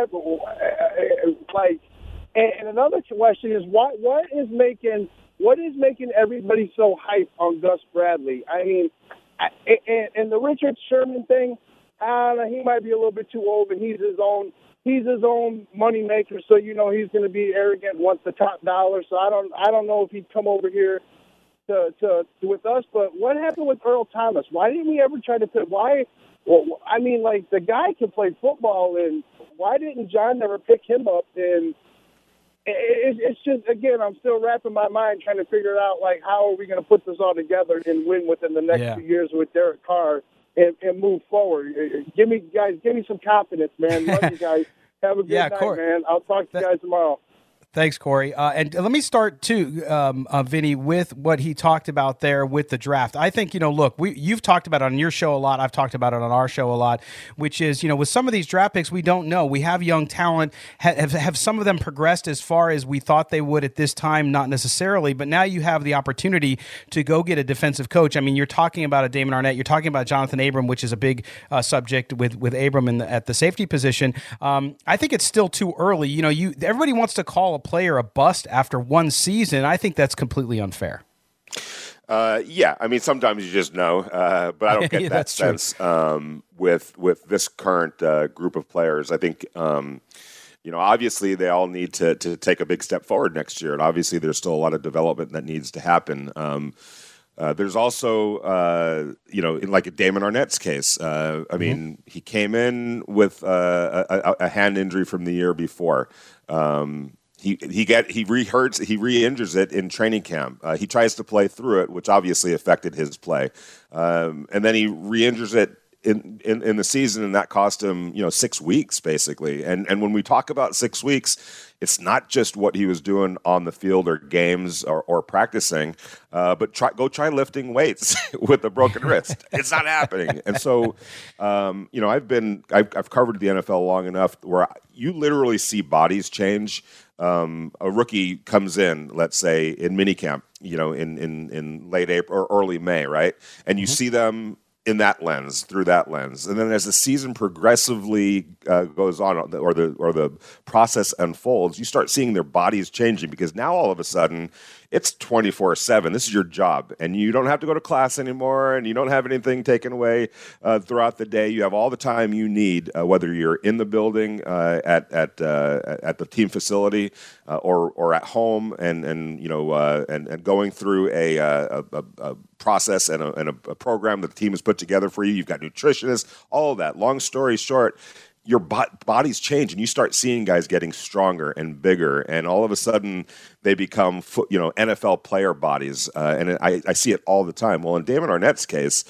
like, and another question is what what is making what is making everybody so hyped on Gus Bradley? I mean, and, and the Richard Sherman thing, I don't know, he might be a little bit too old, and he's his own he's his own money maker, so you know he's going to be arrogant, wants the top dollar. So I don't I don't know if he'd come over here to to with us. But what happened with Earl Thomas? Why didn't we ever try to put why? Well, I mean, like, the guy can play football, and why didn't John never pick him up? And it, it's just, again, I'm still wrapping my mind trying to figure out, like, how are we going to put this all together and win within the next yeah. few years with Derek Carr and, and move forward. Give me, guys, give me some confidence, man. Love you guys. Have a good yeah, night, Cor- man. I'll talk to you guys tomorrow. Thanks, Corey. Uh, and let me start, too, um, uh, Vinny, with what he talked about there with the draft. I think, you know, look, we you've talked about it on your show a lot. I've talked about it on our show a lot, which is, you know, with some of these draft picks, we don't know. We have young talent. Have, have some of them progressed as far as we thought they would at this time? Not necessarily, but now you have the opportunity to go get a defensive coach. I mean, you're talking about a Damon Arnett. You're talking about Jonathan Abram, which is a big uh, subject with, with Abram in the, at the safety position. Um, I think it's still too early. You know, you everybody wants to call a player a bust after one season. I think that's completely unfair. Uh, yeah, I mean, sometimes you just know, uh, but I don't get yeah, that sense um, with with this current uh, group of players. I think, um, you know, obviously they all need to to take a big step forward next year, and obviously there's still a lot of development that needs to happen. Um, Uh, there's also, uh, you know, in like a Damon Arnett's case, uh, I mean, mm-hmm. he came in with uh, a, a hand injury from the year before. Um, he he get he re-hurts, he re-injures it in training camp. Uh, he tries to play through it, which obviously affected his play, um, and then he re-injures it in, in in the season, and that cost him, you know, six weeks basically. And and when we talk about six weeks, it's not just what he was doing on the field or games or, or practicing, uh, but try, go try lifting weights with a broken wrist. It's not happening. And so, um, you know, I've been I've, I've covered the N F L long enough where you literally see bodies change. Um, a rookie comes in, let's say in minicamp, you know, in in in late April or early May, right? And you mm-hmm. see them in that lens, through that lens, and then as the season progressively uh, goes on, or the or the process unfolds, you start seeing their bodies changing, because now all of a sudden it's twenty-four seven. This is your job, and you don't have to go to class anymore, and you don't have anything taken away uh, throughout the day. You have all the time you need, uh, whether you're in the building uh, at at uh, at the team facility uh, or or at home, and and you know uh, and and going through a a, a, a process and, a, and a, a program that the team has put together for you. You've got nutritionists, all of that. Long story short, your bodies change, and you start seeing guys getting stronger and bigger, and all of a sudden they become, you know, N F L player bodies, uh, and I, I see it all the time. Well, in Damon Arnett's case,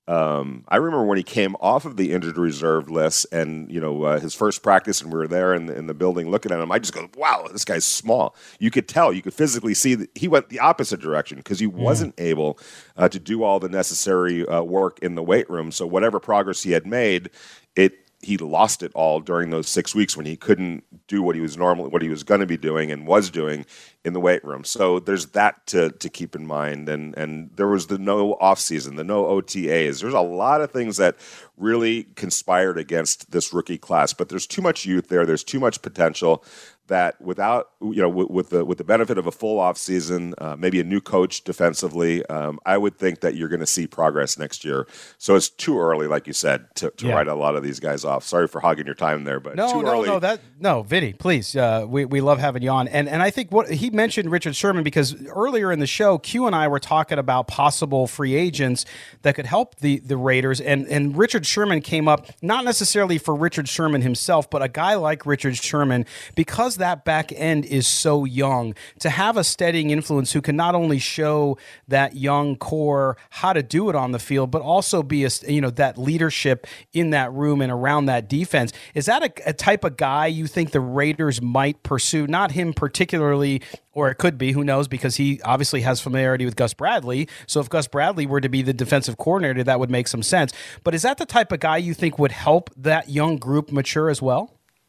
Um, I remember when he came off of the injured reserve list and, you know, uh, his first practice, and we were there in the, in the building looking at him, I just go, wow, this guy's small. You could tell, you could physically see that he went the opposite direction because he wasn't mm. able uh, to do all the necessary uh, work in the weight room. So whatever progress he had made, it he lost it all during those six weeks when he couldn't do what he was normally, what he was going to be doing and was doing in the weight room. So there's that to to keep in mind. And and there was the no off season, the no O T As. There's a lot of things that really conspired against this rookie class. But there's too much youth there. There's too much potential that without, you know, with, with the with the benefit of a full off season, uh, maybe a new coach defensively, um, I would think that you're going to see progress next year. So it's too early, like you said, to, to yeah. write a lot of these guys off. Sorry for hogging your time there, but no, too no, early. no, that no, Vinny, please, uh, we we love having you on, and and I think what he mentioned Richard Sherman because earlier in the show, Q and I were talking about possible free agents that could help the the Raiders, and and Richard Sherman came up not necessarily for Richard Sherman himself, but a guy like Richard Sherman because that back end is so young, to have a steadying influence who can not only show that young core how to do it on the field, but also be a, you know, that leadership in that room and around that defense. Is that a, a type of guy you think the Raiders might pursue? Not him particularly, or it could be, who knows, because he obviously has familiarity with Gus Bradley. So if Gus Bradley were to be the defensive coordinator, that would make some sense. But is that the type of guy you think would help that young group mature as well?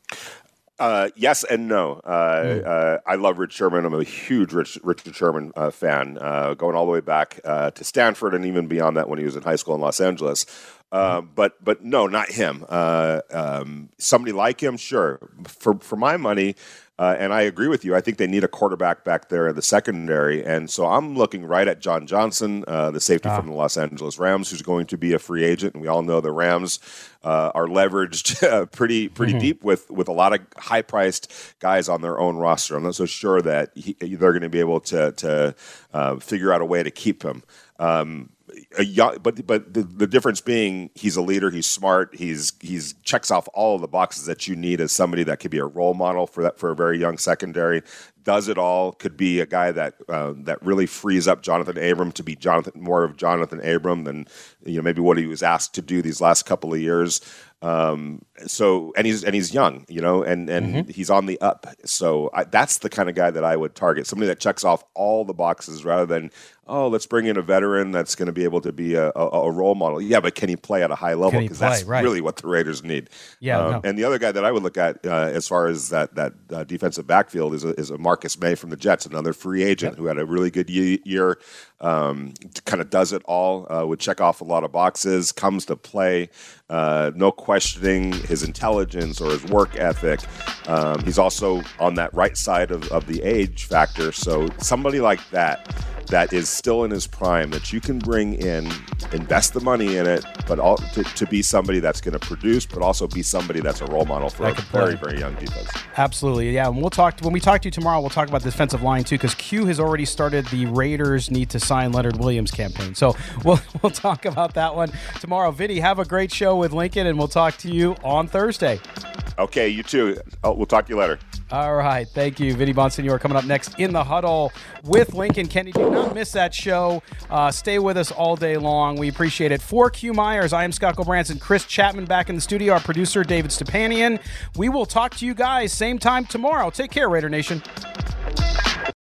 Uh, yes and no. Uh, mm. uh, I love Rich Sherman. I'm a huge Rich, Richard Sherman uh, fan, uh, going all the way back uh, to Stanford and even beyond that when he was in high school in Los Angeles. Uh, mm. But but no, not him. Uh, um, somebody like him, sure. For for my money, uh, and I agree with you, I think they need a quarterback back there in the secondary. And so I'm looking right at John Johnson, uh, the safety ah. from the Los Angeles Rams, who's going to be a free agent. And we all know the Rams Uh, are leveraged uh, pretty pretty mm-hmm. deep with, with a lot of high-priced guys on their own roster. I'm not so sure that he, they're going to be able to to uh, figure out a way to keep him. Um, a young, but but the, the difference being he's a leader, he's smart, he's he's checks off all of the boxes that you need as somebody that could be a role model for that for a very young secondary. Does it all, could be a guy that uh, that really frees up Jonathan Abram to be Jonathan more of Jonathan Abram than, you know, maybe what he was asked to do these last couple of years. Um, so and he's and he's young, you know, and and mm-hmm. he's on the up. So I, that's the kind of guy that I would target. Somebody that checks off all the boxes rather than, oh, let's bring in a veteran that's going to be able to be a, a, a role model. Yeah, but can he play at a high level? Because that's right. really what the Raiders need. Yeah. Um, no. And the other guy that I would look at uh, as far as that that uh, defensive backfield is a, is a Marcus May from the Jets, another free agent yep. who had a really good year. Um, kind of does it all. Uh, would check off a lot of boxes. Comes to play. Uh, no questioning his intelligence or his work ethic. Um, he's also on that right side of, of the age factor. So somebody like that, that is still in his prime, that you can bring in, invest the money in it, but all, to, to be somebody that's going to produce, but also be somebody that's a role model for a very, very young defense. Absolutely, yeah. And we'll talk when we talk to you tomorrow. We'll talk about the defensive line too, because Q has already started the Raiders need to sign Leonard Williams campaign. So we'll we'll talk about that one tomorrow. Vinny, have a great show with Lincoln, and we'll talk to you on Thursday. Okay, you too. Oh, we'll talk to you later. All right, thank you. Vinny Bonsignore coming up next in the huddle with Lincoln Kennedy. Do not miss that show. Uh, stay with us all day long. We appreciate it. For Q Myers, I am Scott Gilbranson. Chris Chapman back in the studio. Our producer, David Stepanian. We will talk to you guys same time tomorrow. Take care, Raider Nation.